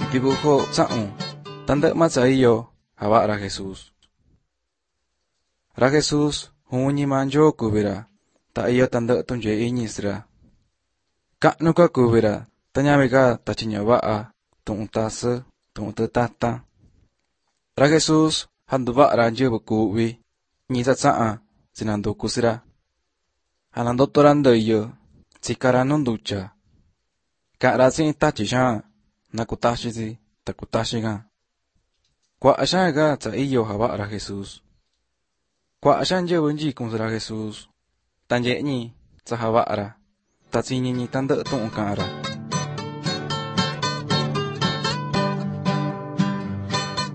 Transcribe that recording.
Kibujo sa'un, tanda matsayo, hawara Jesús. Ra Jesús, hunyi manjo kubira, ta iyo tanda tunje inyisra. Ka'nuka kubira, tanyamika tachinya ba'a, tu'un tasa, tu'un tata. Ra Jesús, handu ba'ra nje bukuwi, nyisa tsa'a, sinandu kusira. Hanandotorando iyo, tsikara nunducha. Ka'ra sin tachi shan, nakutashi takutashi ga. Kwa shan ga tsa iyo hawara Jesús. Kwa shan je bunji kumsra Jesús. Tanje ni tsa hawara, tatsini ni tanda tu'un ka'ra.